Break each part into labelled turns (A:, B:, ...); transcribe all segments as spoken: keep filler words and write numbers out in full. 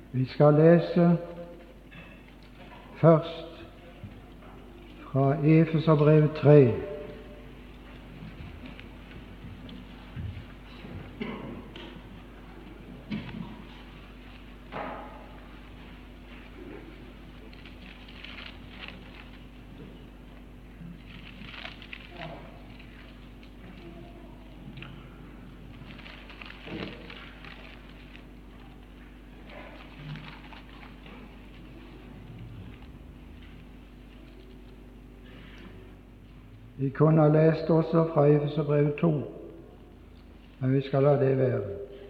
A: Vi skal lese først fra Efeserbrevet tre. Vi kunne ha lest også fra Efeserbrevet to, men vi skal la det være.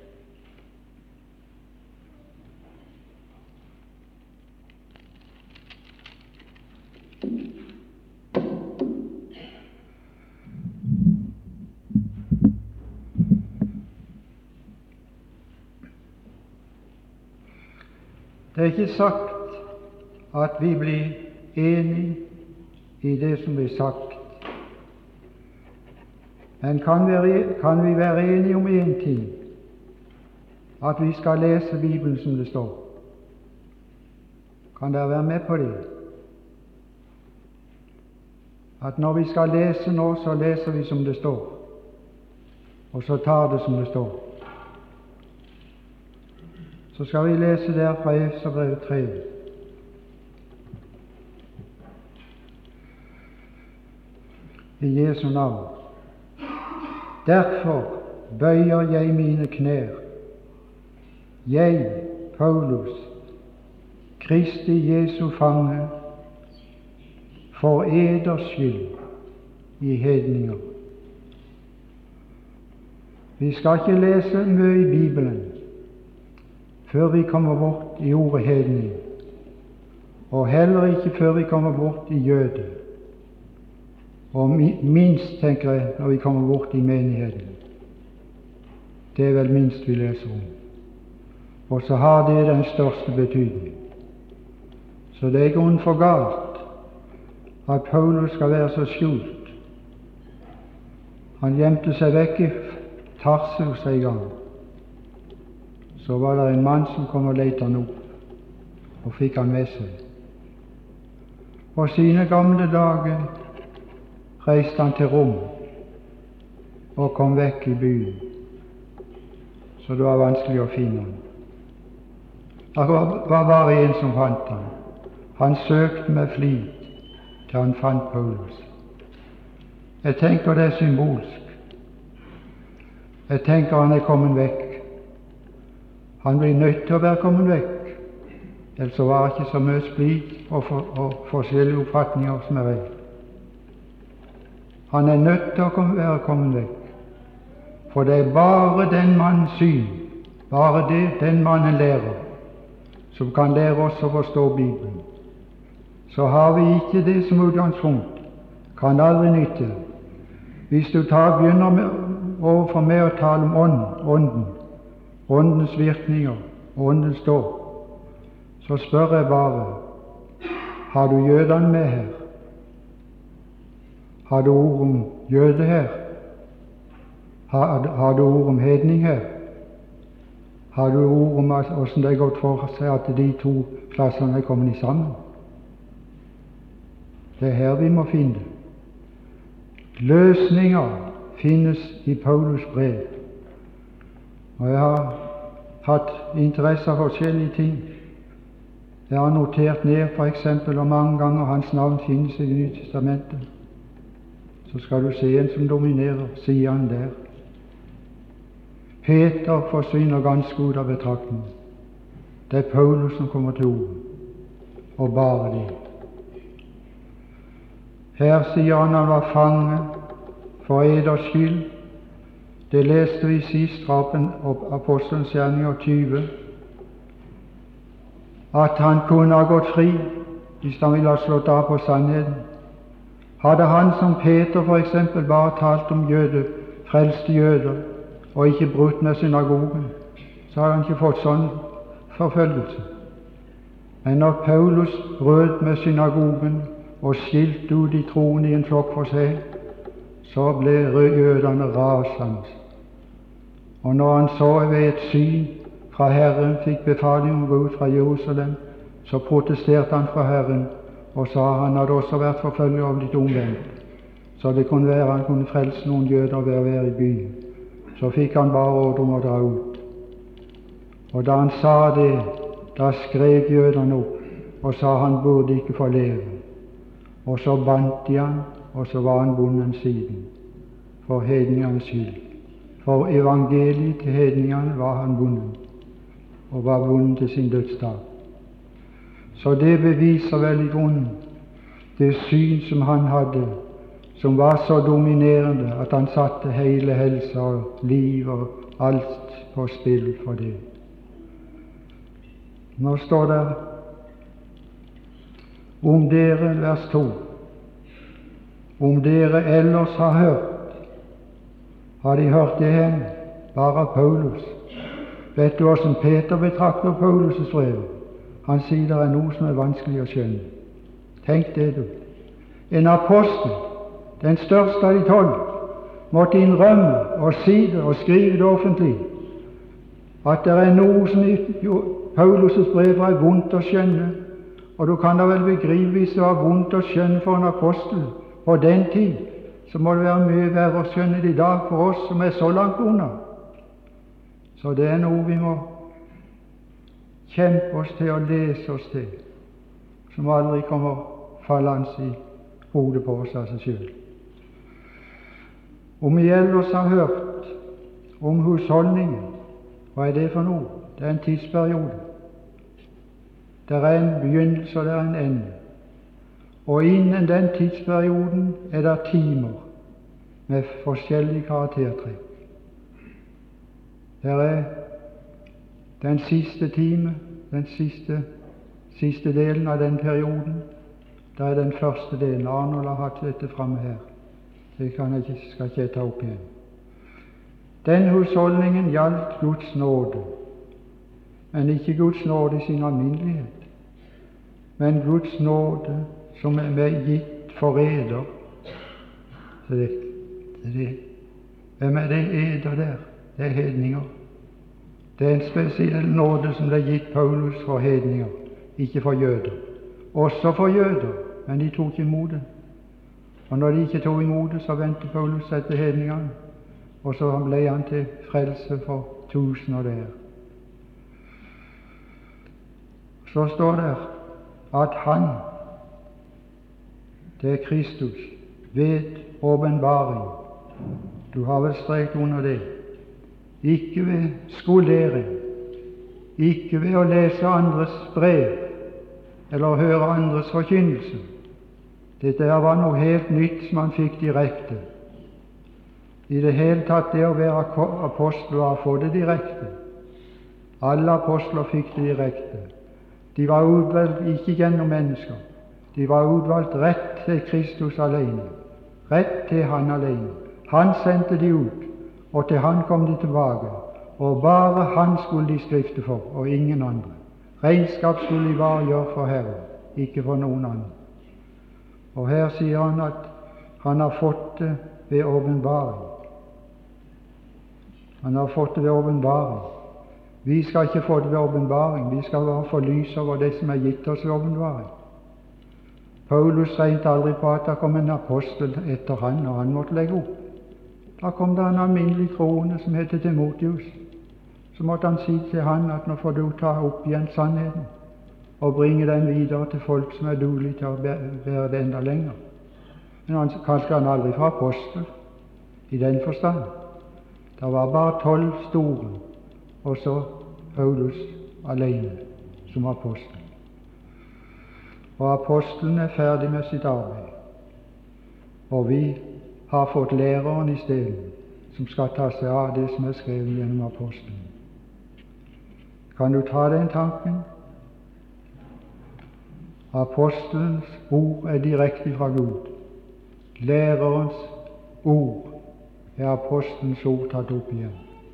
A: Det er ikke sagt at vi blir enige i det som blir sagt. Men kan vi, kan vi være enige om én ting, at vi skal lese Bibelen som det står? Kan dere være med på det? At når vi skal lese nå, så leser vi som det står, og så tar det som det står. Så skal vi lese der fra Efeserbrevet tre. I Jesu navn. Derfor bøyer jeg mine knær, jeg, Paulus, Kristi Jesu fange, for eders skyld i hedninger. Vi skal ikke lese mye i Bibelen før vi kommer bort i ordet hedning, og heller ikke før vi kommer bort i jøde. Og minst, tenker jeg, når vi kommer bort i menigheten. Det er vel minst vi leser om. Og så har det den største betydning. Så det er ikke grunn for galt at Paulus skal være så skjult. Han gjemte seg vekk i Tarsus en gang. Så var det en mann som kom og lette han opp, og fikk han med seg. På sine gamle dager reiste han til Rom og kom vekk i byen, så det var vanskelig å finne ham. Det var bare en som fant ham. Han søkte med flit til han fant Paulus. Jeg tenker det er symbolsk. Jeg tenker han er kommet vekk. Han blir nødt til å være kommet vekk, ellers så var det ikke så mye splid og, for, og forskjellige oppfatninger som er redd. Han er nødt til å være kommet vekk, for det er bare den mannens syn, bare det den mannen lærer, som kan lære oss å forstå Bibelen. Så har vi ikke det som utgangspunkt, kan aldri nytte. Hvis du tar, begynner med, overfor meg å tale om ånden, ånden, åndens virkninger, åndens dåp, så spør jeg bare, har du jødene med her? Har du ord om jøde her? Har, har du ord om hedning her? Har du ord om hvordan det er gått for seg at de to klassene er kommet sammen? Det er her vi må finne. Løsninger finnes i Paulus brev. Og jeg har hatt interesse av forskjellige ting. Jeg har notert ned for eksempel hvor mange ganger hans navn finnes i Det nye testamentet. Så skal du se en som dominerer, sier han der. Peter forsvinner ganske ut av betraktning. Det er Paulus som kommer til ord, og bare det. Her sier han han var fange for eders skyld. Det leste vi sist fra Apostelens gjerninger tyve, at han kunne ha gått fri hvis han ville ha slått av på sannheten. Hadde han som Peter for eksempel bare talt om jøde, frelste jøder, og ikke brutt med synagogen, så hadde han ikke fått sånn forfølgelse. Men når Paulus brøt med synagogen og skilte ut de troende i en flokk for seg, så ble jødene rasende. Og når han så ved et syn fra Herren, fikk befaling om å gå ut fra Jerusalem, så protesterte han fra Herren og sa han hadde også vært forfølger og blitt omvendt, så det kunne være han kunne frelse noen jøder ved å være i byen. Så fikk han bare ordre om å dra ut. Og da han sa det, da skrek jødene opp og sa han burde ikke få leve. Og så bandt de han, og så var han bonden siden, for hedningenes skyld. For evangeliet til hedningene var han bonden, og var bonden til sin dødsdag. Så det beviser vel i grunnen det syn som han hadde, som var så dominerende at han satte hele helsa og liv og alt på spill for det. Nå står det om dere, vers to, om dere ellers har hørt. Har de hørt det hen? Bare Paulus. Vet du hvordan Peter betrakter Paulus' brev? Han sier det er noe som er vanskelig å skjønne. Tenk det, du. En apostel, den største av de tolv, måtte innrømme og si det og skrive det offentlig, at det er noe som i Paulus' brev er vondt å skjønne. Og du kan da vel begripe hvis det var vondt å skjønne for en apostel på den tid, så må det være mye verre å skjønne det i dag for oss som er så langt unna. Så det er noe vi må kjempe oss til og lese oss til, som aldri kommer fallende i hodet på oss av seg selv. Om vi ellers har hørt om husholdningen, hva er det for noe? Det er en tidsperiode. Det er en begynnelse, og det er en ende. Og innen den tidsperioden er det timer med forskjellige karaktertrekk. Det er den siste time, den siste, siste delen av den perioden. Det er den første delen. Arnold har hatt dette framme her. Det kan jeg ikke, skal ikke jeg ta opp igjen. Den husholdningen gjaldt Guds nåde, men ikke Guds nåde i sin alminnelighet, men Guds nåde som er med gitt for eder. Så det, det, hvem er det eder der? Det er hedninger. Det er en spesiell nåde som det er gitt Paulus for hedninger, ikke for jøder. Også for jøder, men de tok ikke imot det. Og når de ikke tok imot det, så vendte Paulus seg til hedningene, og så ble han til frelse for tusener der. Så står det at han, det er Kristus, ved åpenbaring. Du har vel strekt under det. Ikke ved skolering, ikke ved å lese andres brev eller høre andres forkynnelse. Dette var noe helt nytt som han fikk direkte. I det hele tatt det å være apostel var å få det direkte. Alle apostler fikk det direkte. De var utvalgt ikke gjennom mennesker. De var utvalgt rett til Kristus alene. Rett til Han alene. Han sendte de ut, og til Han kom de tilbake. Og bare Han skulle de skrifte for, og ingen andre. Regnskap skulle de bare gjøre for Herren, ikke for noen andre. Og her sier han at han har fått det ved åpenbaring. Han har fått det ved åpenbaring. Vi skal ikke få det ved åpenbaring, vi skal bare få lys over det som er gitt oss ved åpenbaring. Paulus regnet aldri på at det kom en apostel etter han, og han måtte legge opp. Da kom det en alminnelig troende som heter Timotius. Så måtte han si til han at nå får du ta opp igjen sannheten og bringe den videre til folk som er duelige til å bære det enda lenger. Men han kalte han aldri for apostel i den forstand. Det var bare tolv store, og så Paulus alene som apostel. Og apostelen er ferdig med sitt arbeid, og vi har fått læreren i stedet, som skal ta seg av det som er skrevet gjennom apostelen. Kan du ta den tanken? Apostelens ord er direkte fra Gud. Lærerens ord er apostelens ord tatt opp igjen.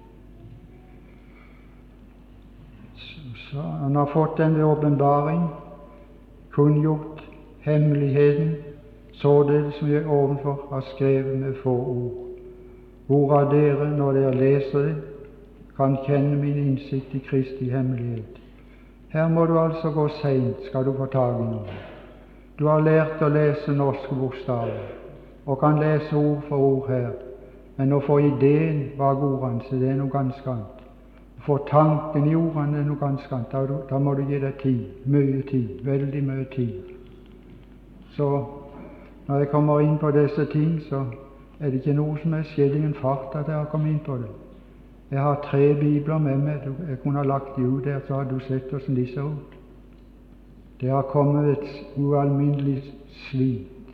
A: Så han har fått den ved åpenbaring, kunngjort hemmeligheten, således som jeg ovenfor har skrevet med få ord, hvorav dere, når dere leser det, kan kjenne min innsikt i Kristi hemmelighet. Her må du altså gå sent, skal du få tak i noe. Du har lært å lese norske bokstaver, og kan lese ord for ord her, men å få ideen bak ordene, så det er noe ganske annet. Å få tanken i ordene er noe ganske annet. Da, da må du gi deg tid, mye tid, veldig mye tid. Så når jeg kommer inn på disse ting, så er det ikke noe som er skjedd i en fart at jeg har kommet inn på det. Jeg har tre bibler med meg. Jeg kunne ha lagt de ut der, så hadde du sett hvordan de ser ut. Det har kommet et ualminnelig slit.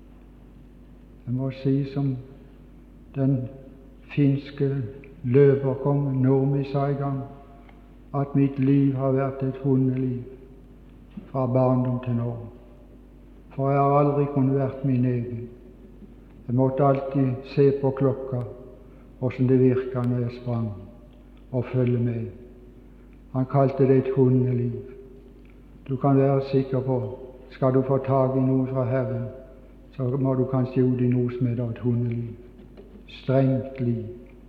A: Jeg må si som den finske løperkongen Nurmi sa i gang, at mitt liv har vært et hundeliv fra barndom til nå. For jeg har aldri kunnet vært min egen. Jeg måtte alltid se på klokka, hvordan det virka når jeg sprang, og følge med. Han kalte det et hundeliv. Du kan være sikker på, skal du få tak i noe fra Herren, så må du kanskje ut i noe som heter et hundeliv. Strengt liv.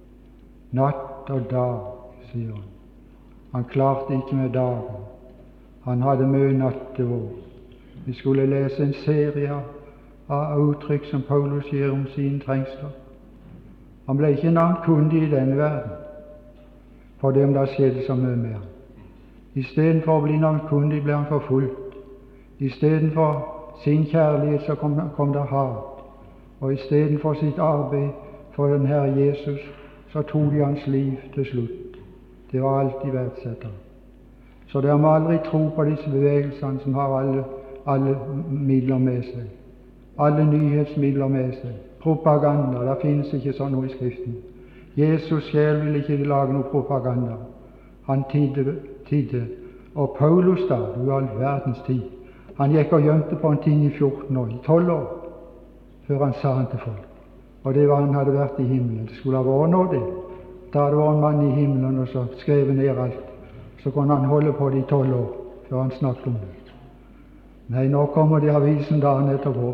A: Natt og dag, sier han. Han klarte ikke med dagen. Han hadde mye nattevår. Vi skulle lese en serie av uttrykk som Paulus gir om sine trengsler. Han ble ikke navnt kundig i denne verden, for det om det skjedde så mye med ham. Istedenfor å bli navnt kundig ble han forfulgt. Istedenfor sin kjærlighet så kom, kom det hat. Og istedenfor sitt arbeid for den Herre Jesus, så tok de hans liv til slutt. Det var alltid verdsetter. Så dere må aldri tro på disse bevegelsene som har alle, alle midler med seg. Alle nyhetsmidler med seg. Propaganda, det finnes ikke sånn noe i Skriften. Jesus selv ville ikke lage noe propaganda. Han tidde, tidde. Og Paulus da, du all verdens tid, han gikk og gjemte på en ting i fjorten år, i tolv år, før han sa han til folk. Og det var han hadde vært i himmelen. Det skulle ha vært nå det. Da hadde vært en mann i himmelen og så skrevet ned alt. Så kunne han holde på det i tolv år, før han snakket om det. Nei, nå kommer det avisen dagen etterpå.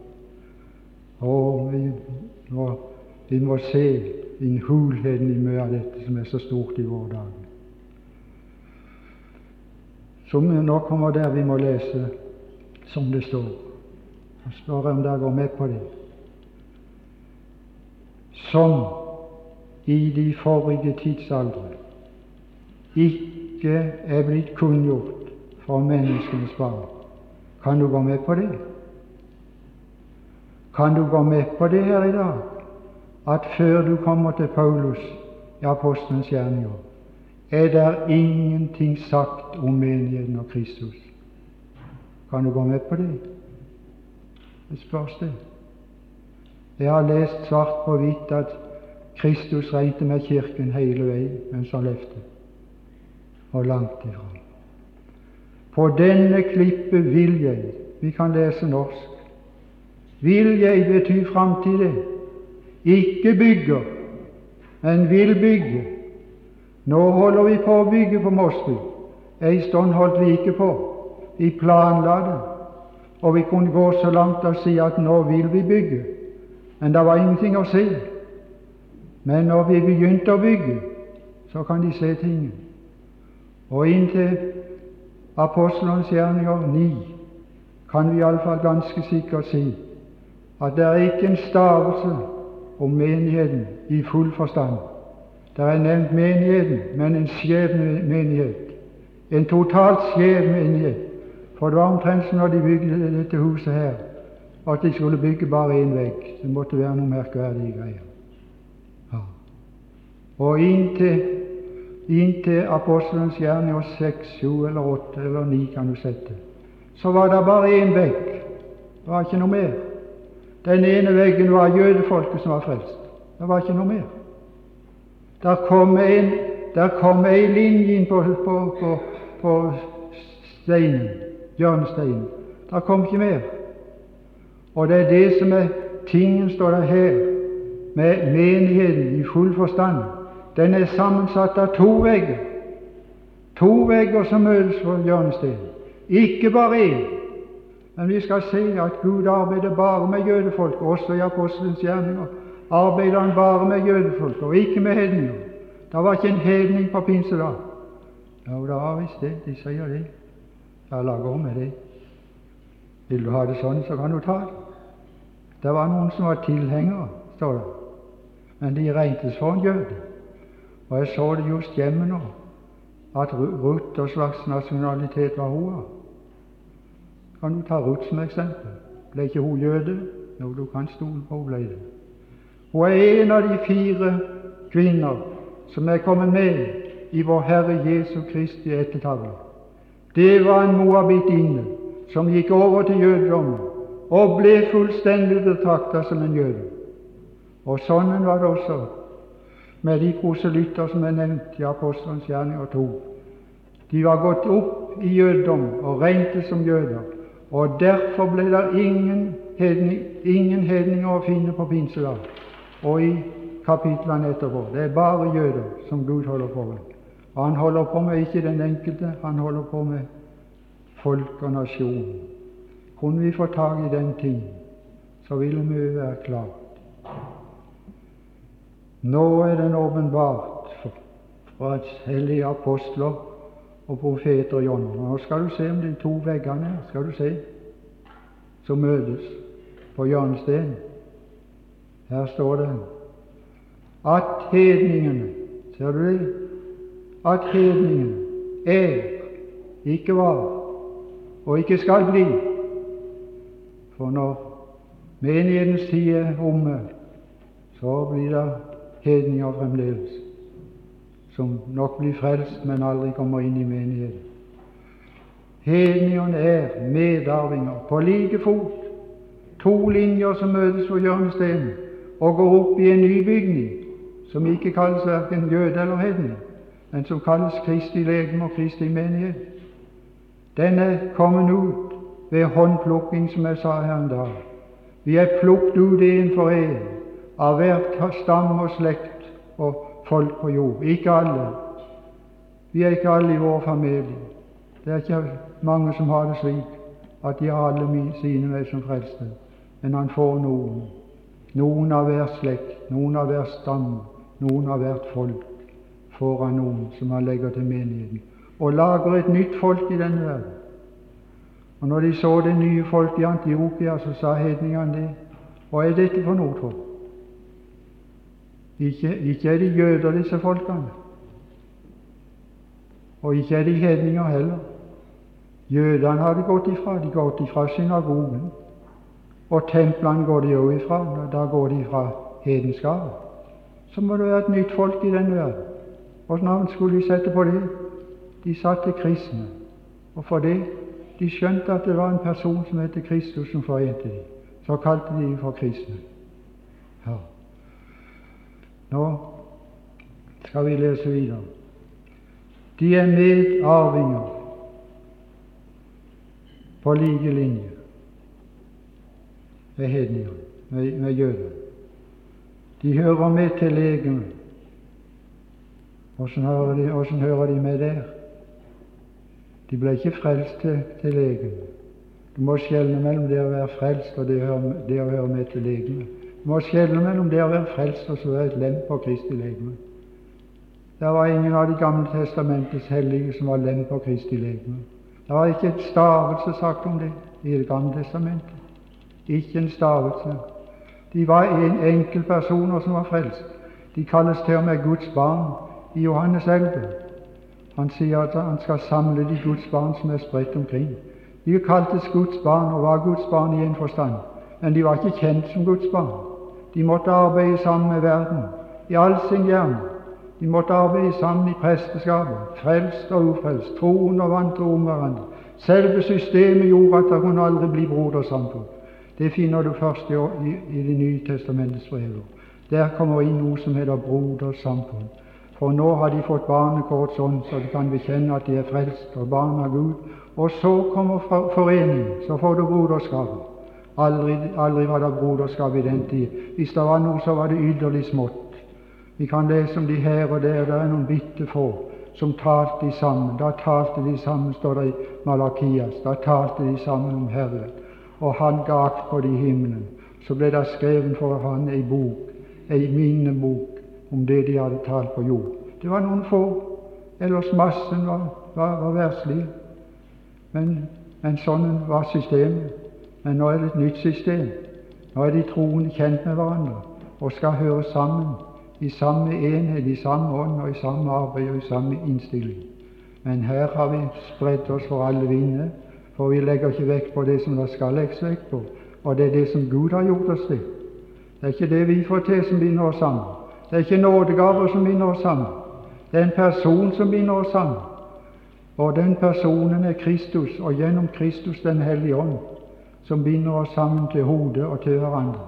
A: Og vi må, vi må se inn hulheten i mye av dette som er så stort i vår dag. Så nå kommer der vi må lese som det står. Jeg spør om dere går med på det. Som i de forrige tidsaldre ikke er blitt kunngjort for menneskenes barn. Kan du gå med på det? Kan du gå med på det her i dag? At før du kommer til Paulus i Apostelens gjerninger, er der ingenting sagt om menigheten og Kristus. Kan du gå med på det? Det spørs det. Jeg har lest svart på hvitt at Kristus regnet med kirken hele veien mens han levde, og langt ifra. På denne klippe vil jeg, vi kan lese norsk, vil jeg betyr framtid, ikke bygger, men vil bygge. Nå holder vi på å bygge på Mosby. En stund holdt vi ikke på. Vi planla det, og vi kunne gå så langt og si at nå vil vi bygge. Men det var ingenting å se. Men når vi begynte å bygge, så kan de se tingene. Og inntil Apostlenes gjerninger ni kan vi iallfall ganske sikkert si at det er ikke en stavelse om menigheten i full forstand. Det er nevnt menigheten, men en skjev menighet. En totalt skjev menighet. For det var omtrent som når de bygde dette huset her, at de skulle bygge bare én vegg. Det måtte være noe merkverdige greier. Ja. Og inntil, inntil Apostelens gjerninger seks, sju eller åtte eller ni kan du sette, så var det bare én vegg. Det var ikke noe mer. Den ene veggen var jødefolket som var frelst. Det var ikke noe mer. Der kom en, der kom en linje inn på, på, på, på steinen, hjørnesteinen. Der kom ikke mer. Og det er det som er tingen, står det her, med menigheten i full forstand. Den er sammensatt av to vegger. To vegger som møtes på hjørnesteinen. Ikke bare én. Men vi skal se at Gud arbeider bare med jødefolk, også i Apostelens gjerninger. Arbeider han bare med jødefolk, og ikke med hedninger. Det var ikke en hedning på pinsedag. Ja, det var visst det. De sier det. Ja, la gå med det. Vil du ha det sånn, så kan du ta det. Det var noen som var tilhengere, står det. Men de regnes for en jøde. Og jeg så det just hjemme nå, at Ruth, hva slags nasjonalitet var hun av? Kan du ta Ruth som eksempel? Ble ikke hun jøde? Jo, du kan stole på hun ble det. Hun er en av de fire kvinner som er kommet med i vår Herre Jesu Kristi ettertavle. Det var en moabittinne som gikk over til jødedommen og ble fullstendig betraktet som en jøde. Og sånn var det også med de proselytter som er nevnt i Apostelens gjerninger to. De var gått opp i jødedom og regnet som jøder, og derfor ble det ingen, hedning, ingen hedninger å finne på pinsedag. Og i kapitlene etterpå, det er bare jøder som Gud holder på med. Og han holder på med ikke den enkelte, han holder på med folk og nasjon. Kunne vi få tag i den ting, så ville vi være klart. Nå er den åpenbart fra hellige apostler og profeter i ånden. Nå skal du se om de to veggene her, skal du se, som møtes på hjørnestenen. Her står det at hedningene, ser du det? At hedningene er, ikke var, og ikke skal bli. For når menighetens tid er omme, så blir det hedninger fremdeles, som nok blir frelst, men aldri kommer inn i menigheten. Hedningene er medarvinger på like fot, to linjer som møtes på hjørnestenen og går opp i en ny bygning, som ikke kalles hverken jøde eller hedning, men som kalles Kristi legeme og Kristi menighet. Den er kommet ut ved håndplukking, som jeg sa her en dag. Vi er plukket ut en for en av hvert stam og slekt og folk på jord. Ikke alle. Vi er ikke alle i vår familie. Det er ikke mange som har det slik at de har alle sine med som frelste. Men han får noen. Noen av hver slekt, noen av hver stam, noen av hvert folk får han noen som han legger til menigheten. Og lager et nytt folk i denne verden. Og når de så det nye folk i Antiokia, så sa hedningene det. Hva er dette for noe, tro? Ikke, ikke er de jøder, disse folkene. Og ikke er de hedninger heller. Jødene har de gått ifra. De går ifra synagogen. Og templene går de jo ifra. Da går de fra hedenskapet. Så må det være et nytt folk i denne verden. Hvilket navn skulle de sette på det? De satte kristne. Og for det, de skjønte at det var en person som heter Kristus som forente dem. Så kalte de dem for kristne. Ja. Nå skal vi lese videre. De er medarvinger på like linje med hedninger, med, med jøder. De hører med til legeme. Hvordan hører de, hvordan hører de med der? De ble ikke frelst til, til legeme. Du må skjelne mellom det å være frelst og det, det å høre med til legeme. Du må skjelne mellom det å være frelst og så være et lem på Kristi legeme. Det var ingen av de gamle testamentets hellige som var lem på Kristi legeme. Det var ikke et stavelse sagt om det i Det gamle testamentet. Ikke en stavelse. De var en enkel personer som var frelst. De kalles til og med Guds barn i Johannes elleve. Han sier at han skal samle de Guds barn som er spredt omkring. De kaltes Guds barn og var Guds barn i en forstand, men de var ikke kjent som Guds barn. De måtte arbeide sammen med verden i all sin gjerning. De måtte arbeide sammen i presteskapet, frelst og ufrelst, troen og vantro om hverandre. Selve systemet gjorde at det kunne aldri bli brodersamfunn. Det finner du først i, i, i Det nye testamentets brev. Der kommer inn noe som heter brodersamfunn. For nå har de fått barnekort sånn, så de kan bekjenne at de er frelst og barn av Gud. Og så kommer foreningen, så får du broderskapet. Aldri, aldri var det broderskap i den tid. Hvis det var noe, så var det ytterlig smått. Vi kan lese om de her og der. Det er noen bitte få som talte sammen. Da talte de sammen, står det i Malakias. Da talte de sammen om Herren. Og han ga akt på de himmelen. Så ble det skrevet for han ei bok, ei minnebok, om det de hadde talt på jord. Det Det var noen få. Ellers massen var, var, var verslig. Men, men sånn var systemet. Men nå er det et nytt system. Nå er de troende kjent med hverandre og skal høre sammen i samme enhet, i samme ånd og i samme arbeid og i samme innstilling. Men her har vi spredt oss for alle vinder, for vi legger ikke vekt på det som det skal legges vekt på, og det er det som Gud har gjort oss til. Det er ikke det vi får til som binder oss sammen. Det er ikke nådegaver som binder oss sammen. Det er en person som binder oss sammen. Og den personen er Kristus, og gjennom Kristus den Hellige Ånd, som binder oss sammen til hodet og til hverandre.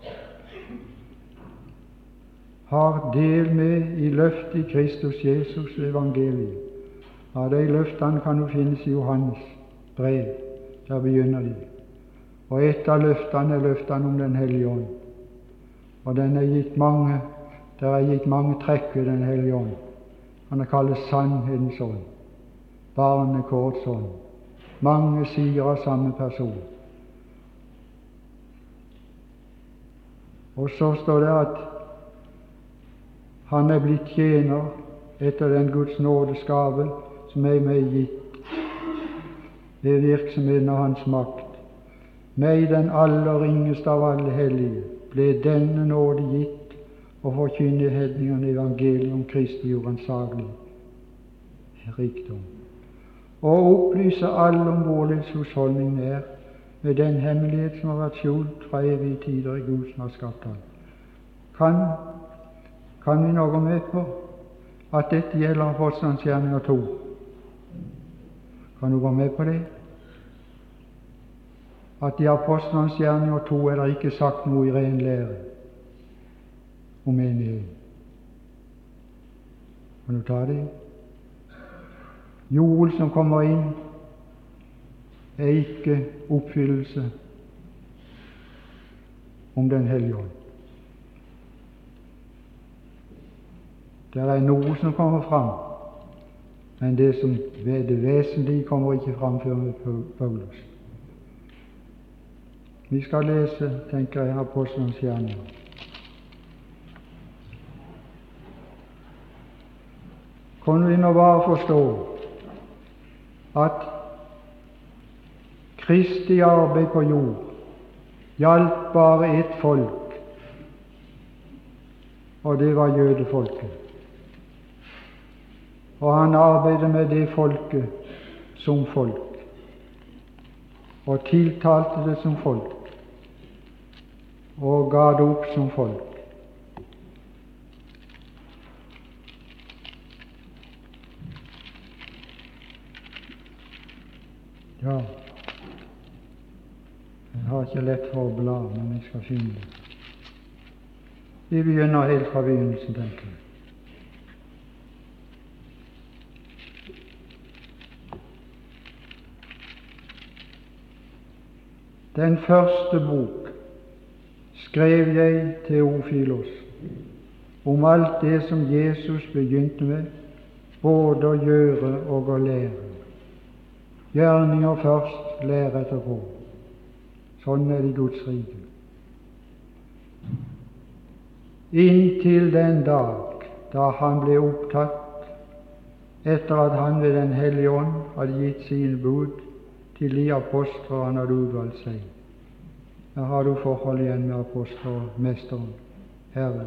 A: Har del med i løftet i Kristus Jesus evangeliet. Ja, de løftene kan jo finnes i Johannes brev. Der begynner de. Og et av løftene er løftene om den Hellige Ånd. Og den er gitt mange, der er gitt mange trekk ved den Hellige Ånd. Han er kalt sannhetens ånd, barnekårets ånd. Mange sider av samme person. Og så står det at han er blitt tjener etter den Guds nådesgave som er meg gitt ved virksomheten av Hans makt. Meg, den aller ringeste av alle hellige, ble denne nåde gitt å forkynne hedningene evangeliet om Kristi uransagelig rikdom, og opplyse alle om hvorledes husholdningen er med den hemmelighet som har vært skjult fra evige tider i Gud som har skapt alt. Kan, kan vi nå gå med på at dette gjelder Apostlenes gjerninger to? Kan du gå med på det? At i Apostlenes gjerninger to er det ikke sagt noe i ren lære om menigheten. Kan du ta det? Joel som kommer inn, er ikke oppfyllelse om den Hellige Ånd. Det er noe som kommer fram, men det som ved det vesentlige kommer ikke fram før med Paulus. Vi skal lese, tenker jeg, Apostlenes gjerninger. Kunne vi nå bare forstå at Kristi arbeid på jord hjalp bare ett folk, og det var jødefolket. Og han arbeidet med det folket som folk, og tiltalte det som folk, og ga det opp som folk. Ja, jeg har ikke lett for å bla, men jeg skal finne det. Vi begynner helt fra begynnelsen, tenker jeg. Den første bok skrev jeg Teofilos om alt det som Jesus begynte med, både å gjøre og å lære. Gjerninger først, lære etterpå. Sånn er det i Guds rike. Inntil den dag da han ble opptatt, etter at han ved Den hellige ånd hadde gitt sine bud til de apostler han hadde utvalgt seg. Her har du forhold igjen med apostler og mesteren, Herren.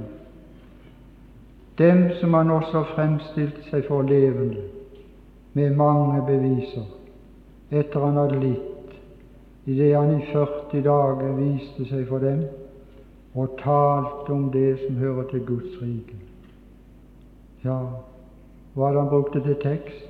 A: Dem som han også fremstilte seg for levende, med mange beviser, etter han hadde litt, i det han i førti dager viste seg for dem, og talte om det som hører til Guds rike. Ja, hva det han brukte til tekst?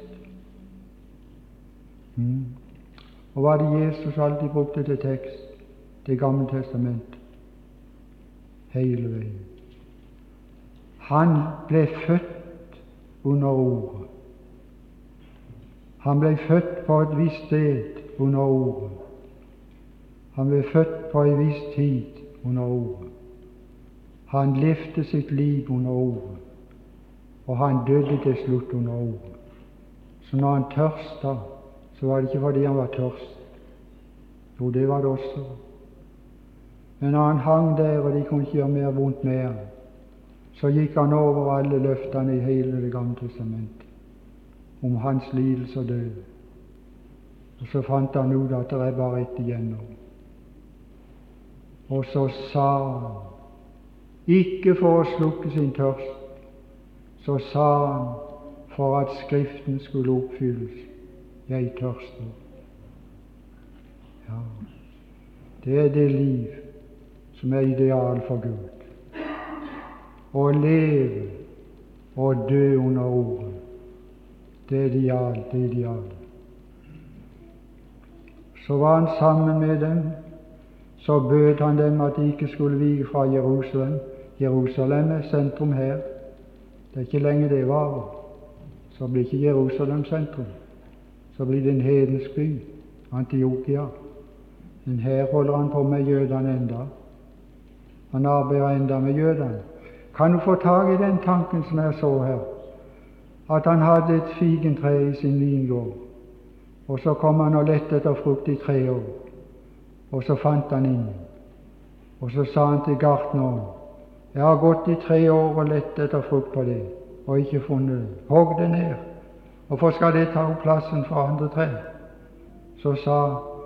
A: Mm. Og hva det Jesus alltid brukte til tekst? Det Gamle testamentet. Hele veien. Han ble født under ordet. Han ble født på et visst sted under ordet. Han ble født på en viss tid under ordet. Han levde sitt liv under ordet, og han døde til slutt under ordet. Så når han tørsta, så var det ikke fordi han var tørst. Jo, det var det også. Men når han hang der, og de kunne ikke gjøre mer vondt med ham, så gikk han over alle løftene i hele Det gamle testamentet om hans lidelse og død. Og så fant han ut at det er bare ett igjen nå. Og så sa han, ikke for å slukke sin tørst, så sa han for at Skriften skulle oppfylles, jeg tørster. Ja, det er det liv som er ideal for Gud. Å leve og dø under ordet, det er ideal, det er ideal. Så var han sammen med dem, så bød han dem at de ikke skulle vike fra Jerusalem. Jerusalem er sentrum her. Det er ikke lenge det varer. Så blir ikke Jerusalem sentrum. Så blir det en hedensk by, Antiokia. Men her holder han på med jødene enda. Han arbeider enda med jødene. Kan du få tak i den tanken som jeg så her? At han hadde et figentre i sin vingård, og så kom han og lette etter frukt i tre år, og så fant han ingen. Og så sa han til gartneren, jeg har gått i tre år og lett etter frukt på det, og ikke funnet det. Hogg det ned. Hvorfor skal det ta opp plassen for andre tre? Så sa,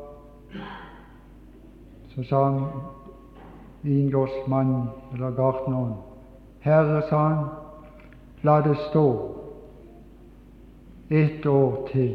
A: så sa han, vingårdsmannen, eller gartneren, Herre, sa han, la det stå ett år til.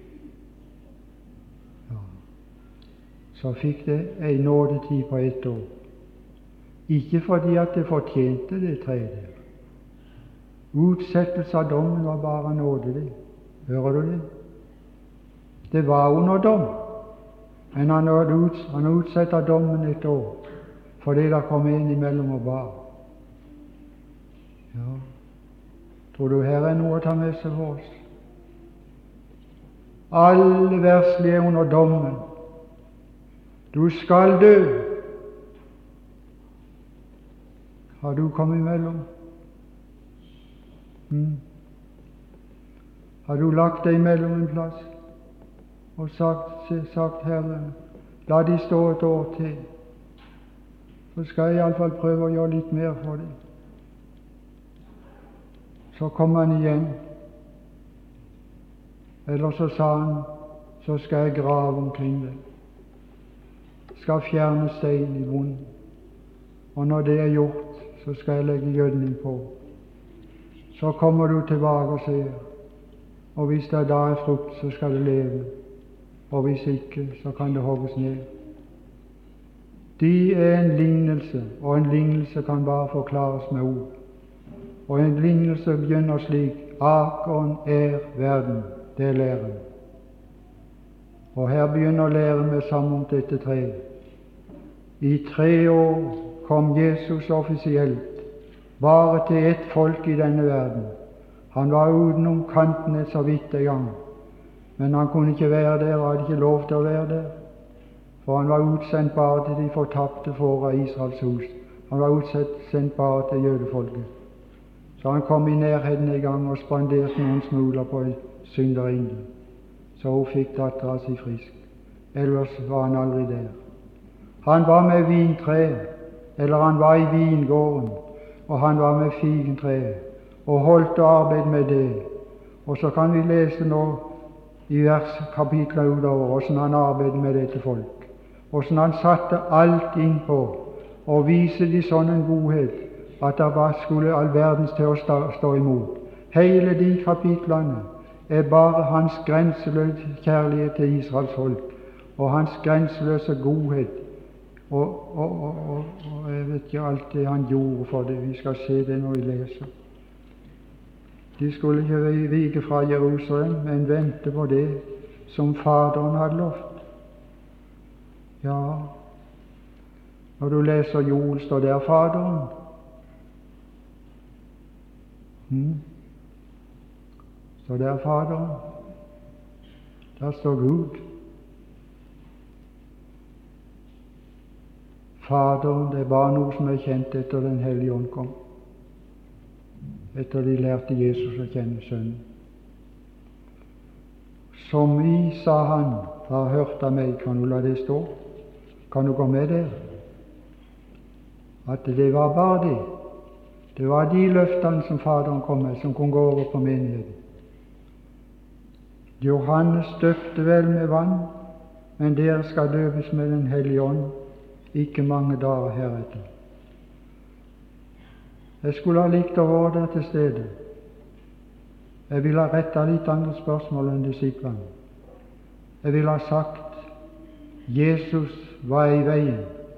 A: Ja. Så fikk det en nådetid på ett år. Ikke fordi at det fortjente det treet der. Utsettelse av dommen var bare nåde, det. Hører du det? Det var under dom, men han hadde ut, han utsatt av dommen et år, fordi det kom en imellom og bar. Ja, tror du her er noe å ta med seg for oss? Alle verslige er under dommen. Du skal dø. Har du kommet imellom? Hmm. Har du lagt deg imellom en plass og sagt, sagt Herre, la de stå et år til, så skal jeg iallfall prøve å gjøre litt mer for dem. Så kom han igjen. Eller så sa han, så skal jeg grave omkring det. Skal fjerne stein i bunnen. Og når det er gjort, så skal jeg legge gjødning på. Så kommer du tilbake og sier, og hvis det da er frukt, så skal det leve. Og hvis ikke, så kan det hogges ned. De er en lignelse, og en lignelse kan bare forklares med ord. Og en lignelse begynner slik, akeren er verden, det er læren. Og her begynner læren med sammen om dette treet. I tre år kom Jesus offisielt bare til ett folk i denne verden. Han var utenom kantene så vidt en gang, men han kunne ikke være der, og hadde ikke lov til å være der, for han var utsendt bare til de fortapte får av Israels hus. Han var utsendt bare til jødefolket. Så han kom i nærheten en gang og spanderte noen smuler på en synderinne, så hun fikk dattera si frisk. Ellers var han aldri der. Han var med vintreet, eller han var i vingården, og han var med figentreet, og holdt å arbeide med det. Og så kan vi lese nå i vers kapitler utover hvordan han arbeidet med dette folk, hvordan han satte alt inn på og vise de sånn en godhet at det bare skulle all verdens til å stå, stå imot. Hele de kapitlene er bare hans grenseløse kjærlighet til Israels folk, og hans grenseløse godhet, og, og, og, og, og jeg vet ikke alt det han gjorde for det. Vi skal se det når vi leser. De skulle ikke vike fra Jerusalem, men vente på det som Faderen hadde lovt. Ja, når du leser Joel, står der Faderen. Hmm. Så der Faderen, der står Gud. Faderen, det er bare noe som er kjent etter Den hellige ånd kom, etter de lærte Jesus å kjenne Sønnen. Som vi, sa han, har hørt av meg. Kan du la det stå? Kan du gå med der? At det var bare det. Det var de løftene som Faderen kom med, som kunne gå over på menigheten. Johannes døpte vel med vann, men dere skal døpes med Den hellige ånd ikke mange dager heretter. Jeg skulle ha likt å være der til stede. Jeg ville ha rettet litt andre spørsmål enn disiplene. Jeg ville ha sagt Jesus var i veien.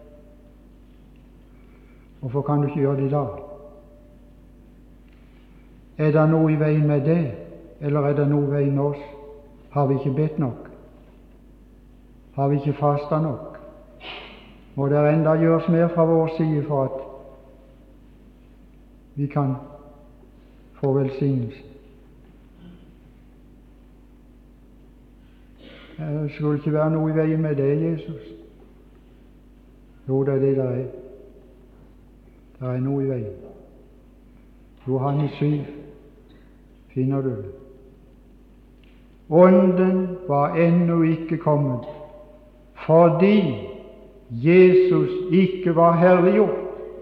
A: Hvorfor kan du ikke gjøre det i dag? Er det noe i veien med det, eller er det noe i veien med oss? Har vi ikke bedt nok? Har vi ikke fastet nok? Må det enda gjøres mer fra vår side for at vi kan få velsignelse? Det skulle ikke være noe i veien med det, Jesus. Jo, det er det der er. Det er noe i veien. Johannes syv, finner du det? Ånden var ennå ikke kommet, fordi Jesus ikke var herliggjort.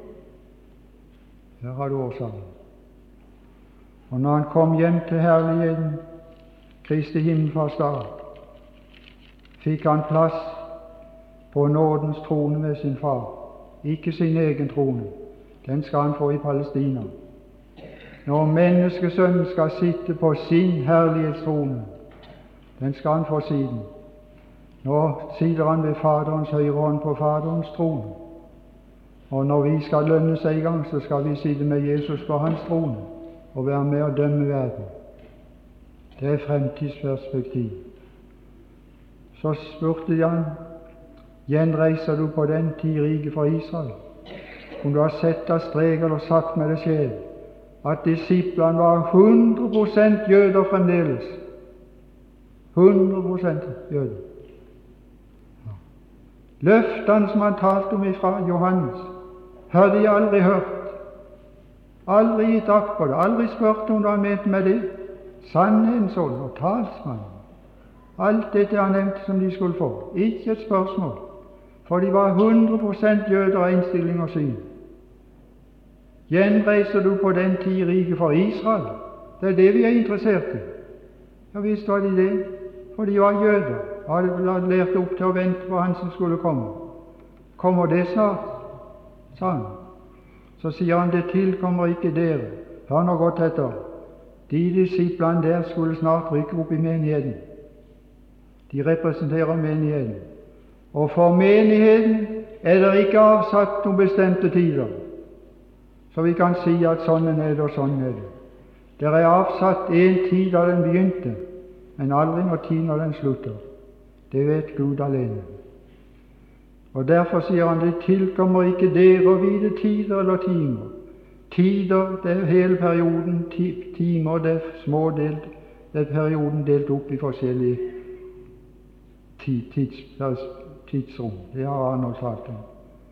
A: Her har du årsaken. Og når han kom hjem til herligheten, Kristi himmelfartsdag, fikk han plass på nådens trone med sin far. Ikke sin egen trone. Den skal han få i Palestina. Når menneskesønnen skal sitte på sin herlighetstrone, den skal han få siden. Nå sitter han ved Faderens høyre hånd på Faderens trone. Og når vi skal lønnes en gang, så skal vi sitte med Jesus på hans trone og være med og dømme verden. Det er fremtidsperspektiv. Så spurte de han, gjenreiser du på den tid riket for Israel? Om du har sett deg strek eller sagt med det sjel, at disiplene var hundre prosent jøder fremdeles. hundre prosent jøder. Løftene som han talte om ifra Johannes, hadde de aldri hørt. Aldri gitt akt på det. Aldri spurt om hva han mente med det. Sannhetens ånd og talsmann. Alt dette han nevnte som de skulle få. Ikke et spørsmål. For de var hundre prosent jøder av innstilling og syn. Gjenreiser du på den tid riket for Israel? Det er det vi er interessert i. Ja visst var de det, for de var jøder. Hadde lært opp til å vente på han som skulle komme. Kommer det snart, sa han. Så sier han, det tilkommer ikke dere. Hør nå godt etter. De disiplene der skulle snart rykke opp i menigheten. De representerer menigheten. Og for menigheten er det ikke avsatt noen bestemte tider. Så vi kan si at sånn er det og sånn er det. Det er avsatt en tid da den begynte, men aldri noen tid når den slutter. Det vet Gud alene. Og derfor sier han, det tilkommer ikke dere å vite tider eller timer. Tider, det er hele perioden, timer, det er små delt, det er perioden delt opp i forskjellige tids, tidsrom. Det har han også sagt om.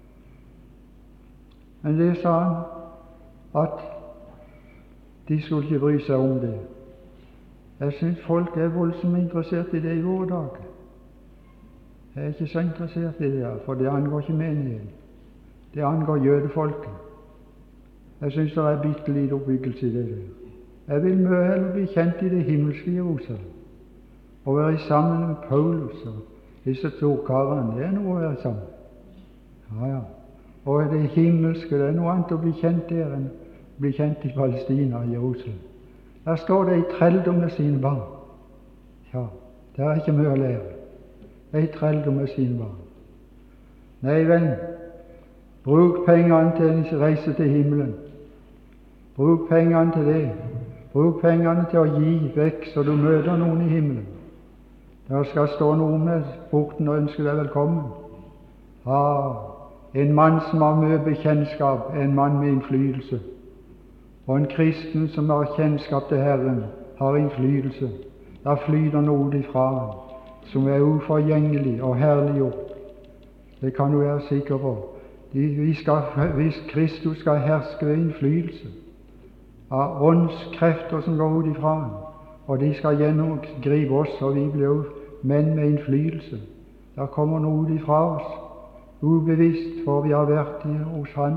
A: Men det sa han, at de skulle ikke bry seg om det. Jeg synes folk er voldsomt interessert i det i våre dager. Jeg er ikke så interessert i det her, for det angår ikke menigheten. Det angår jødefolket. Jeg synes det er bitte lite oppbyggelse i det der. Jeg vil mye heller bli kjent i det himmelske Jerusalem, og være sammen med Paulus og disse to karene. Det er noe å være sammen. Ja, ja. Og det himmelske, det er noe annet å bli kjent der enn å bli kjent i Palestina og Jerusalem. Der står det i trelldom med sine barn. Ja, det er ikke mye å lære. Det er i trelldom med sine barn. Nei, venn, bruk pengene til en reise til himmelen. Bruk pengene til det. Bruk pengene til å gi vekk, så du møter noen i himmelen. Der skal stå noen med porten og ønske deg velkommen. Ah, en mann som har mye bekjentskap, en mann med innflytelse. Og en kristen som har kjennskap til Herren, har innflytelse. Der flyter noe ifra ham, som er uforgjengelig og herliggjort. Det kan du være sikker på. De, vi skal, hvis Kristus skal herske ved innflytelse av åndskrefter som går ut ifra ham, og de skal gjennomgripe oss, og vi blir jo menn med innflytelse. Der kommer noe ut ifra oss, ubevisst, for vi har vært hos Han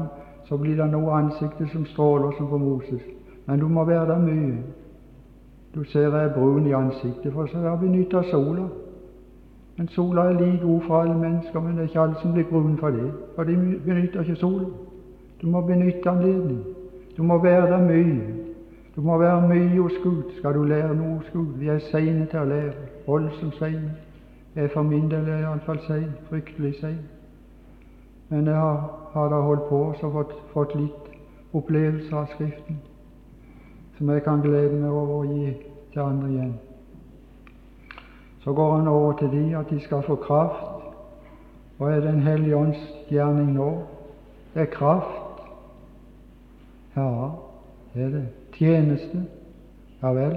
A: så blir det noe ansiktet som stråler som på Moses. Men du må være der mye. Du ser jeg er brun i ansiktet, for så har vi benyttet sola. Men sola er like god for alle mennesker, men det er ikke alle som blir brune for det, for de benytter ikke sola. Du må benytte anledning. Du må være der mye. Du må være mye hos Gud. Skal du lære noe hos Gud? Vi er sene til å lære. Voldsomt sene. Jeg for min del er iallfall sein. Fryktelig sein. Men jeg har, har da holdt på og fått, fått litt opplevelser av Skriften som jeg kan glede meg over å gi til andre igjen. Så går han over til de at de skal få kraft. Hva er Den hellige ånds gjerning nå? Det er kraft. Ja, det er det. Tjeneste. Ja vel.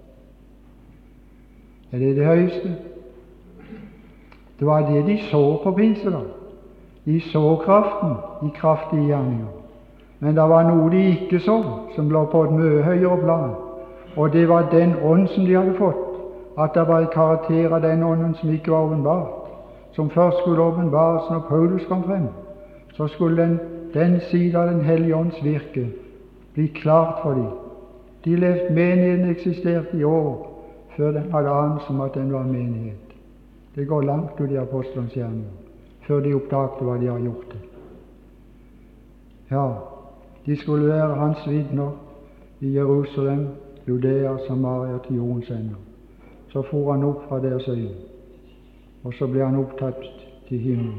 A: Er det det høyeste? Det var det de så på pinsedag. De så kraften i kraftige gjerninger. Men det var noe de ikke så, som lå på et mye høyere plan. Og det var den ånd som de hadde fått. At det var en karakter av den ånden som ikke var åpenbart. Som først skulle åpenbares når Paulus kom frem. Så skulle den, den siden av Den hellige ånds virke bli klart for dem. De levde, menigheten eksisterte i år før den hadde anelse om at den var menighet. Det går langt ut i apostelens gjerninger før de oppdaget hva de har gjort det. Ja, de skulle være hans vitner i Jerusalem, Judea, Samaria til jordens ender. Så for han opp fra deres øyne, og så ble han opptatt til himmelen.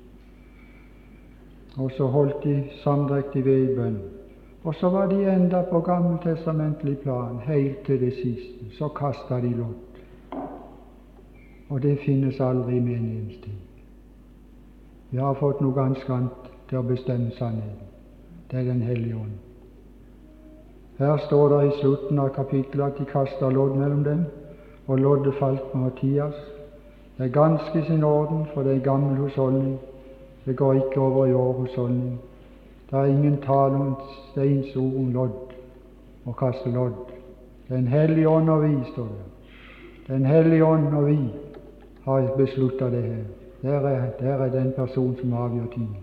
A: Og så holdt de samdrektig ved i bønn. Og så var de enda på gammeltestamentlig plan, helt til det siste. Så kastet de lott. Og det finnes aldri i menighetens tid. Vi har fått noe ganske annet til å bestemme sannheten. Det er Den hellige ånd. Her står det i slutten av kapittelet at de kastet lodd mellom dem, og loddet falt på Mattias. Det er ganske i sin orden, for det er gammel husholdning. Det går ikke over i år husholdning. Det er ingen tale om steins ord om lodd, å kaste lodd. Den hellige ånd og vi, står det. Den hellige ånd og vi har besluttet det her. Der er, der er den person som avgjør tingen.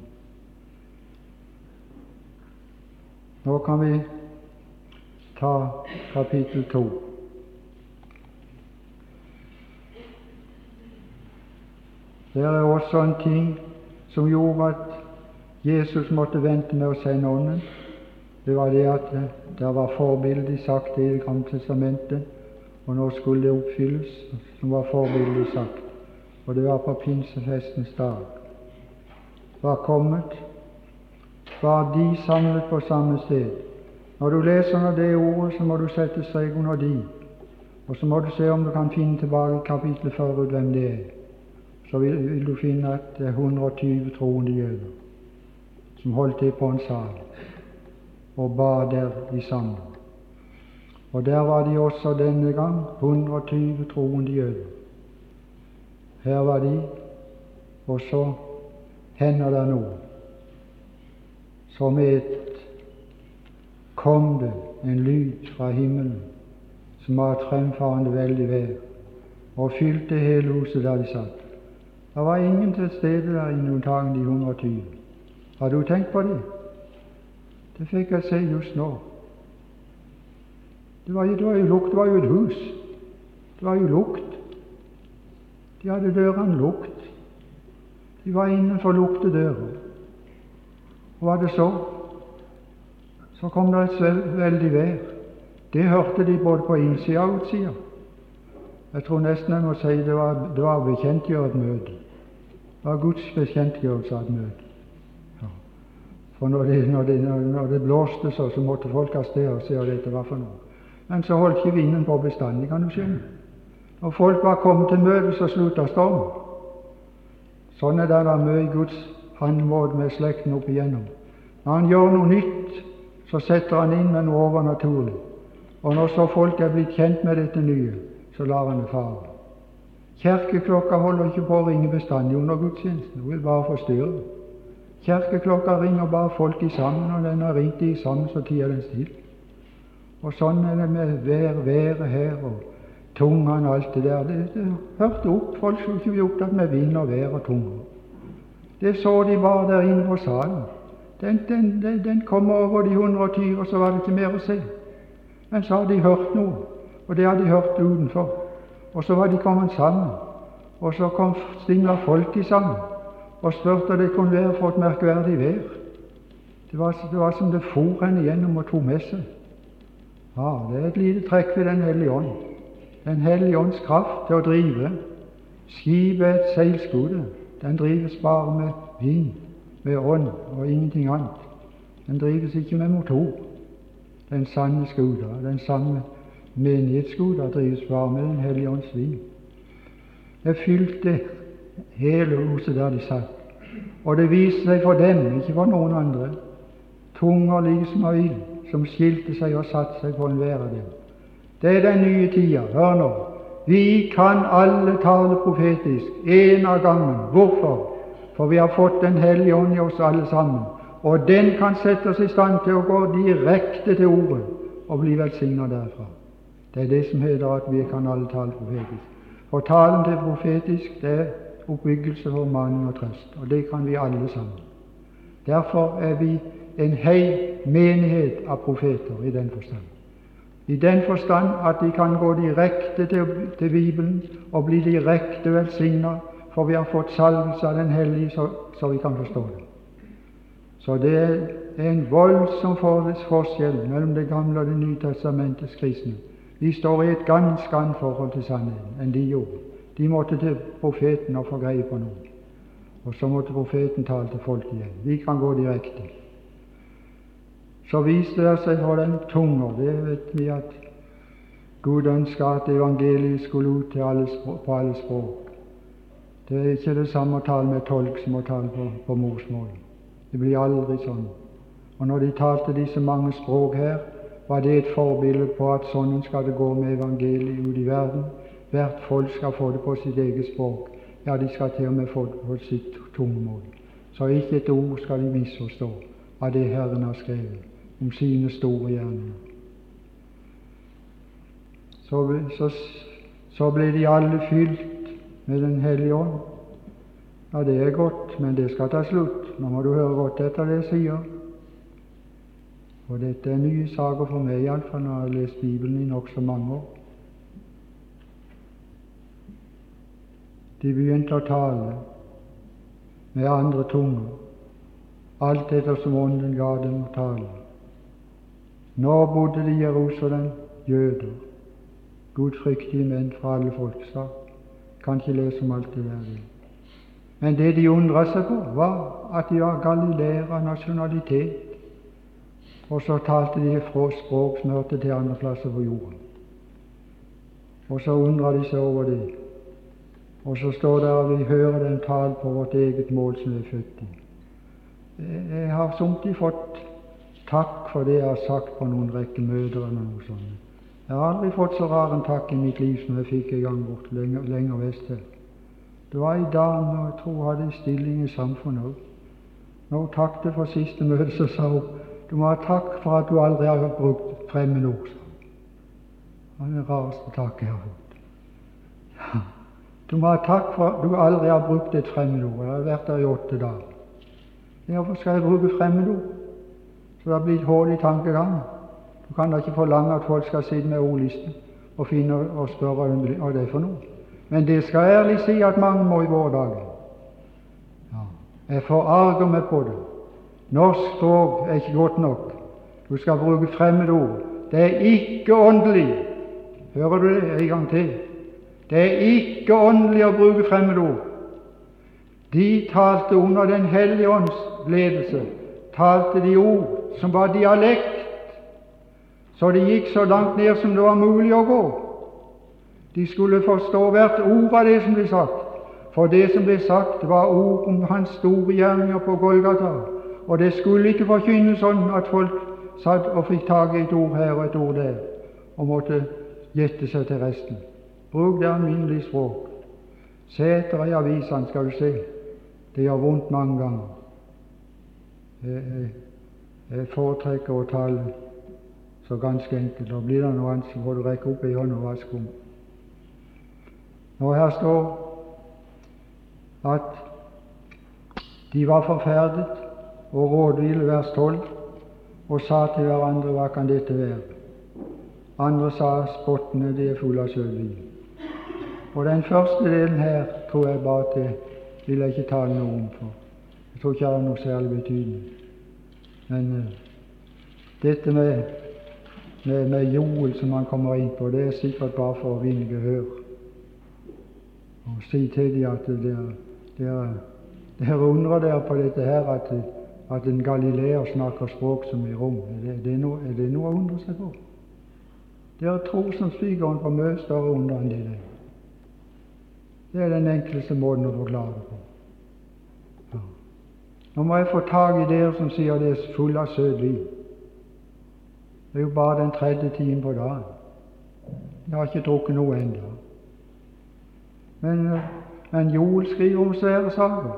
A: Nå kan vi ta kapittel to. Det er også en ting som gjorde at Jesus måtte vente med å sende ånden. Det var det at det var forbildet sagt i Det gamle testamentet, og nå skulle det oppfylles, som var forbildet sagt. Og det var på pinsefestens dag. Var kommet, var de samlet på samme sted. Når du leser under det ordet, så må du sette strek under de, og så må du se om du kan finne tilbake i kapittelet før ut hvem det er. Så vil, vil du finne at det er hundre og tyve troende jøder som holdt til på en sal og ba der i sammen. Og der var de også denne gang, hundre og tyve troende jøder. Her var de, og så hender det noe. Som et kom det en lyd fra himmelen, som var et fremfarende veldig vær, og fylte hele huset der de satt. Det var ingen til stede der inne unntagen de hundre og tyve. Har du tenkt på det? Det fikk jeg se just nå. Det var, det var jo lukt, det var jo et hus. Det var jo lukt. De hadde dørene lukt. De var innenfor lukte dører. Og hva det så? Så kom det et veldig vær. Det hørte de både på innsida og utsida. Jeg tror nesten jeg må si det var, det var bekjentgjøret møte. Det var Guds bekjentgjørelse av et møte. Ja. For når det, når, det, når det blåste så, så måtte folk av sted og se hva dette var for noe. Men så holdt ikke vinden på bestandig, kan du skjønne. Når folk var kommet til møte, så sluttet stormen. Sånn er det da mye i Guds handmåte med slekten opp igjennom. Når han gjør noe nytt, så setter han inn med noe overnaturlig. Og når så folk er blitt kjent med dette nye, så lar han det fare. Kjerkeklokka holder ikke på å ringe bestandig under gudstjenesten, hun vil bare forstyrre. Kjerkeklokka ringer bare folk i sammen, og den har ringt de sammen, så tier den stille. Og sånn er det med vær, været her, og tungene og alt det der. Det, det hørte opp, folk skulle ikke bli opptatt med vind og vær og tunger. Det så de bare der inne på salen. Den, den, den, den kom over de hundre og tyve, og så var det ikke mer å se. Men så hadde de hørt noe, og det hadde de hørt utenfor. Og så var de kommet sammen, og så kom stimla folket sammen og spurte om det kunne være for et merkverdig vær. Det var, det var som det for henne gjennom og tok med seg. Ja, det er et lite trekk ved Den hellige ånd. Den hellige ånds kraft til å drive. Skipet er et seilskude. Den drives bare med vind, med ånd og ingenting annet. Den drives ikke med motor. Den sanne skuda, den samme menighetsskuda, drives bare med Den hellige ånds vind. Det fylte hele huset der de satt. Og det viste seg for dem, ikke for noen andre, tunger liksom av ild, som skilte seg og satte seg på enhver av dem. Det er den nye tida. Hør nå. Vi kan alle tale profetisk, en av gangen. Hvorfor? For vi har fått Den hellige ånd i oss alle sammen. Og den kan sette oss i stand til å gå direkte til ordet og bli velsignet derfra. Det er det som heter at vi kan alle tale profetisk. For talen til profetisk, det er oppbyggelse, formaning og trøst. Og det kan vi alle sammen. Derfor er vi en hel menighet av profeter i den forstand. I den forstand at de kan gå direkte til, til Bibelen og bli direkte velsignet, for vi har fått salvelse av Den hellige, så, så vi kan forstå det. Så det er en voldsom forskjell mellom Det gamle og Det nye testamentets kristne. Vi står i et ganske annet forhold til sannheten enn de gjorde. De måtte til profeten og få greie på noe, og så måtte profeten tale til folk igjen. Vi kan gå direkte. Så viste det seg for den tunger. Det vet vi at Gud ønsker at evangeliet skulle ut til alle, på alle språk. Det er ikke det samme å tale med tolk som å tale på, på morsmål. Det blir aldri sånn. Og når de talte disse mange språk her, var det et forbilde på at sånn skal det gå med evangeliet ut i verden. Hvert folk skal få det på sitt eget språk. Ja, de skal til og med få det på sitt tungemål. Så ikke et ord skal de misforstå av det Herren har skrevet om sine store gjerninger. Så, så, så ble de alle fylt med Den hellige ånd. Ja, det er godt, men det skal ta slutt. Nå må du høre godt etter det jeg sier. Og dette er nye saker for meg, iallfall når jeg har lest Bibelen i nokså mange år. De begynte å tale med andre tunger, alt etter som ånden ga dem å tale. Nå bodde det i Jerusalem jøder, gudfryktige menn fra alle folkeslag. Kan ikke lese om alt det der. Men det de undret seg på, var at de var galileere av nasjonalitet, og så talte de fra språk som hørte til andre plasser på jorden. Og så undret de seg over det. Og så står det at vi hører den tale på vårt eget mål som vi er født i. Jeg har somtid fått takk for det jeg har sagt på noen rekke møter eller noe sånt. Jeg har aldri fått så rar en takk i mitt liv som jeg fikk en gang bort lenger, lenger vest her. Det var en dame, og jeg tror hun hadde en stilling i samfunnet også. Når hun takket for siste møte, så sa hun: du må ha takk for at du aldri har brukt fremmedord. Det var den rareste takk jeg har fått. Ja. Du må ha takk for at du aldri har brukt et fremmedord. Jeg har vært der i åtte dager. Hvorfor skal jeg bruke fremmedord? Så det har blitt hull i tankegangen. Du kan da ikke forlange at folk skal sitte med ordlisten og finne og spørre hva det er for noe. Men det skal jeg ærlig si at mange må i våre dager. Ja. Jeg forarger meg på det. Norsk språk er ikke godt nok. Du skal bruke fremmedord. Det er ikke åndelig. Hører du det en gang til? Det er ikke åndelig å bruke fremmedord. De talte under Den hellige ånds ledelse, talte de ord som var dialekt, så det gikk så langt ned som det var mulig å gå. De skulle forstå hvert ord av det som ble sagt, for det som ble sagt var ord om hans store gjerninger på Golgata, og det skulle ikke forkynnes sånn at folk satt og fikk tak i et ord her og et ord der, og måtte gjette seg til resten. Bruk det alminnelige språk. Se etter i avisene, skal du se. Det gjør vondt mange ganger. Jeg, jeg, jeg foretrekker å tale så ganske enkelt. Da blir det noe annet, så får du rekke opp i hånden og vaske om. Nå her står at de var forferdet og rådhvile, vers tolv, og sa til hverandre, hva kan dette være? Andre sa, spottene, de er fulle av søtvin. Og den første delen her tror jeg bare at det vil jeg ikke tale noe om for. Jeg tror ikke det har noe særlig betydning. Men uh, dette med, med, med Joel som han kommer inn på, det er sikkert bare for å vinne gehør. Og si til dem at dere, dere, dere undrer dere på dette her, at, at en galileer snakker språk som i rom. Er det, det er, noe, er det noe å undre seg på? Dere tror som svigeren på mye større under enn det der. Det er den enkleste måten å forklare det på. Ja. Nå må jeg få tag i dere som sier det er full av søtvin. Det er jo bare den tredje timen på dagen. Jeg har ikke drukket noe enda. Men, men Joel skriver om svære saker.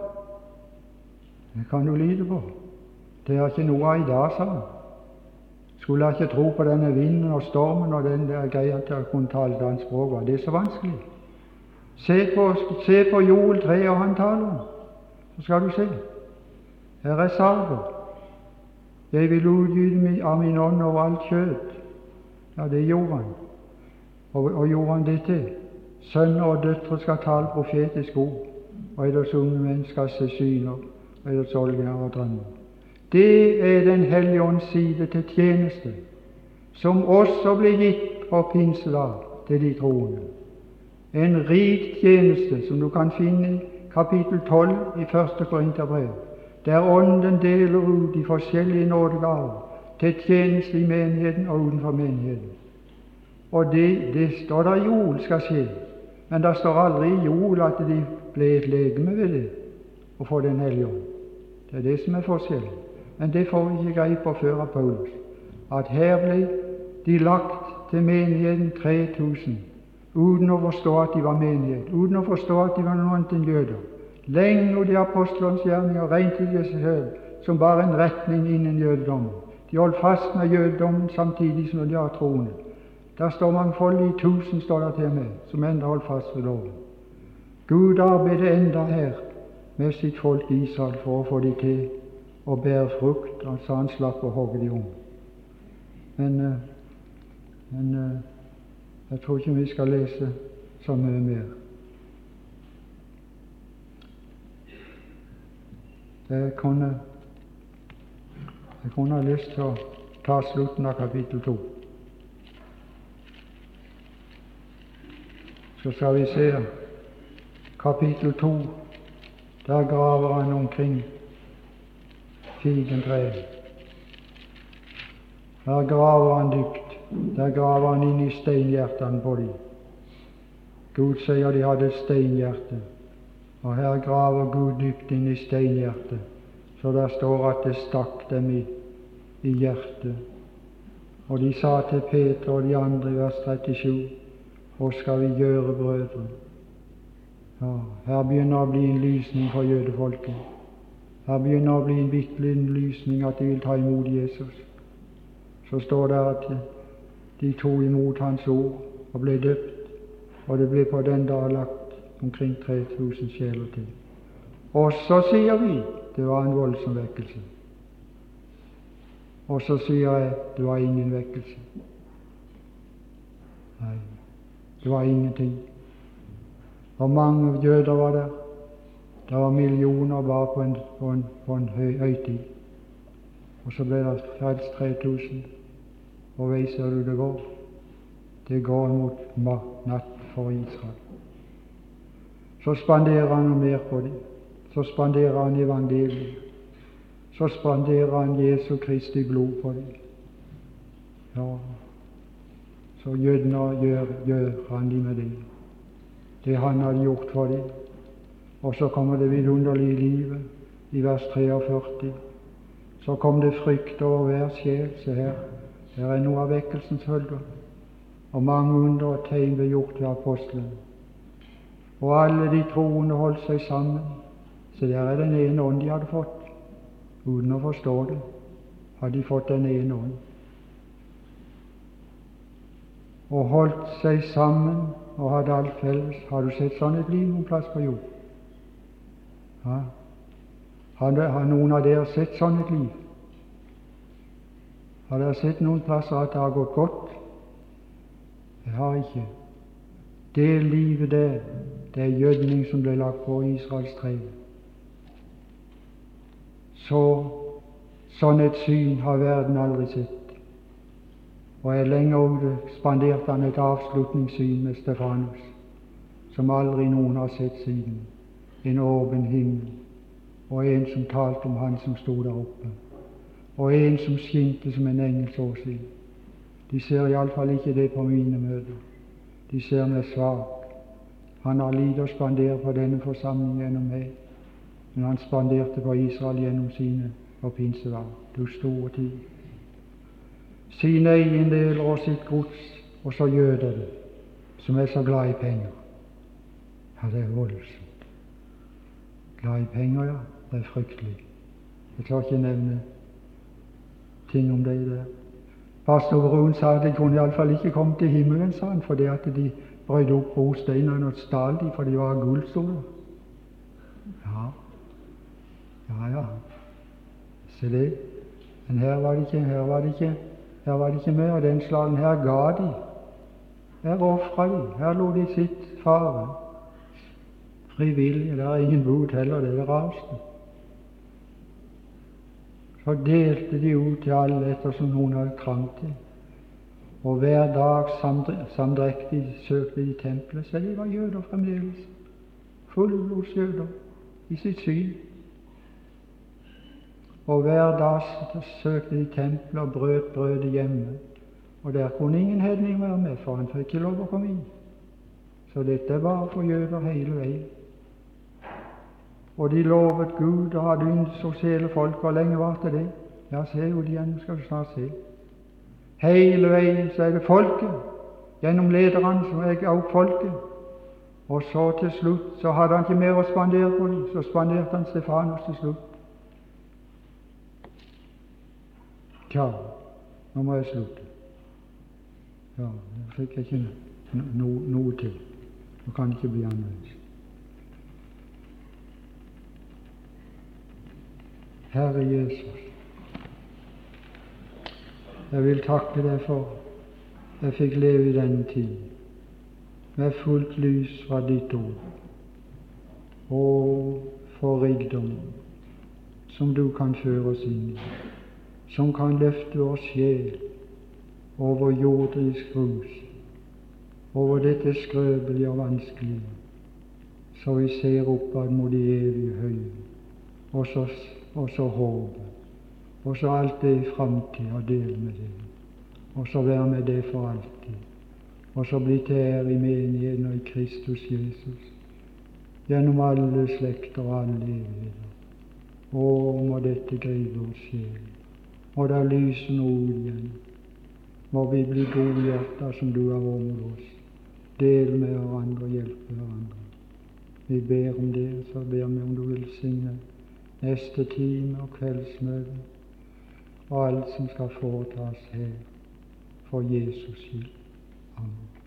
A: Det kan du lide på. Det er ikke noe av i dag, sa han. Skulle jeg ikke tro på denne vinden og stormen og den der greia til å kunne tale et annet språk, var det så vanskelig? Se på, se på Joel tre og han taler om, så skal du se. Her er sager. Jeg vil utgyte av min ånd over alt kjøtt. Ja, det gjorde han. Og, og gjorde han det til. Sønner og døtre skal tale profetisk ord, og ellers unge menn skal se syner, og ellers olger og drømmer. Det er Den hellige ånds side til tjeneste, som også ble gitt på pinsedag til de troende. En rik tjeneste som du kan finne i kapittel tolv i første Korinterbrev, der Ånden deler ut de forskjellige nådegaver til tjeneste i menigheten og utenfor menigheten. Og det, det står der Joel skal skje, men det står aldri i Joel at de ble et legeme ved det å få Den hellige ånd. Det er det som er forskjellen. Men det får vi ikke greie på før av Paulus, at her ble de lagt til menigheten tre tusen, uten å forstå at de var menighet, uten å forstå at de var noe annet enn jøder. Lenge og de apostlenes gjerninger rent i seg selv som bare en retning innen jødedommen. De holdt fast med jødedommen samtidig som de har troende. Der står mangfoldige tusen, står der til meg, som enda holdt fast ved loven. Gud arbeider enda her med sitt folk Israel for å få de til å bære frukt, altså han slapp å hogge de om. Men, men jeg tror ikke vi skal lese så mye mer. Jeg kunne, jeg kunne ha lyst til å ta slutten av kapittel to. Så skal vi se kapittel to. Der graver han omkring figentreet. Der graver han dypt. Der graver han inn i steinhjertene på dem. Gud sier de hadde et steinhjerte, og her graver Gud dypt inn i steinhjertet, så der står at det stakk dem i, i hjertet. Og de sa til Peter og de andre i vers trettisju, hva skal vi gjøre, brødre? Ja, her begynner å bli en lysning for jødefolket. Her begynner å bli en virkelig lysning at de vil ta imot Jesus. Så står det at de tog imot hans ord og ble døpt, og det ble på den dag lagt omkring tre tusen sjeler til. Og så sier vi det var en voldsom vekkelse. Og så sier jeg det var ingen vekkelse. Nei, det var ingenting. Og mange jøder var der. Det var millioner bare på en, på en, på en høy, høytid. Og så ble det frelst tre tusen. Og vei ser du det går. Det går mot natt for Israel. Så spanderer han noe mer på dem. Så spanderer han evangeliet. Så spanderer han Jesu Kristi blod på dem. Ja, så jødene gjør, gjør han de med det. Det han hadde gjort for dem. Og så kommer det vidunderlige livet i vers treogførti. Så kom det frykt over hver sjel. Se her, her er noe av vekkelsens følger. Og mange under og tegn ble gjort ved apostelen. Og alle de troende holdt seg sammen. Så der er den ene ånd de hadde fått. Uten å forstå det, hadde de fått den ene ånd. Og holdt seg sammen og hadde alt felles. Har du sett sånn et liv noen plass på jord? Ja. Har, har noen av dere sett sånn et liv? Har dere sett noen plasser at det har gått godt? Jeg har ikke. Det livet der, det er gjødning som ble lagt på Israels tre. Så sånn et syn har verden aldri sett. Og jeg lenger spanderte han et avslutningssyn med Stefanus, som aldri noen har sett siden. En åpen himmel, og en som talte om han som stod der oppe, og en som skinte som en engels åsyn. De ser iallfall ikke det på mine møter. De ser meg svak. Han har lidd og spandert på denne forsamlingen gjennom meg, men han spanderte på Israel gjennom sine på pinsedag. Du store tid. Sine eiendeler og sitt gods, og så jøder det, som er så glad i penger. Ja, det er voldsomt. Glad i penger, ja. Det er fryktelig. Jeg tør ikke nevne ting om det der. Pastor Brun sa at de kunne iallfall ikke komme til himmelen, sa han, fordi at de brøt opp brosteinene og stal de, for de var gullstoler. Ja, ja, ja. Se det. Men her var det ikke, her var det ikke, her var det ikke mer av den slagen. Her ga de. Her ofra de. Her lå de sitt fare. Frivillig. Det er ingen bot heller, det er raste. Så delte de ut til alle ettersom noen hadde trang til. Og hver dag samdrektig søkte de tempelet, så de var jøder fremdeles. Fullblodsjøder i sitt syn. Og hver dag søkte de tempelet og brøt brødet hjemme. Og der kunne ingen hedning være med, for han fikk ikke lov å komme inn. Så dette er bare for jøder hele veien. Og de lovet Gud og hadde yndes hos hele folk. Hvor lenge varte det? Ja, se jo det igjen, skal du snart se. Hele veien så er det folket, gjennom lederne som egger opp folket. Og så til slutt så hadde han ikke mer å spandere på dem, så spanderte han Stefanus til slutt. Tja, nå må jeg slutte. Ja, jeg fikk ikke no, no, noe til. Nå kan det ikke bli annerledes. Herre Jesus, jeg vil takke deg for jeg fikk leve i denne tid med fullt lys fra ditt ord, og for rikdom som du kan føre oss inn i, som kan løfte vår sjel over jordisk rus, over dette skrøbelige og vanskelige, så vi ser oppad mot de evige høye, og så og så håpet, og så alt det i framtid og dele med det, og så være med det for alltid, og så bli til ære i menigheten og i Kristus Jesus, gjennom alle slekter og alle evigheter. Å, må dette gripe vår sjel, må det lyse noe ut igjen, må vi bli godhjerter som du har vært med oss, dele med hverandre og hjelpe hverandre. Vi ber om det, så ber vi om du vil signe neste time og kveldsmøte, og alt som skal foretas her, for Jesus skyld. Amen.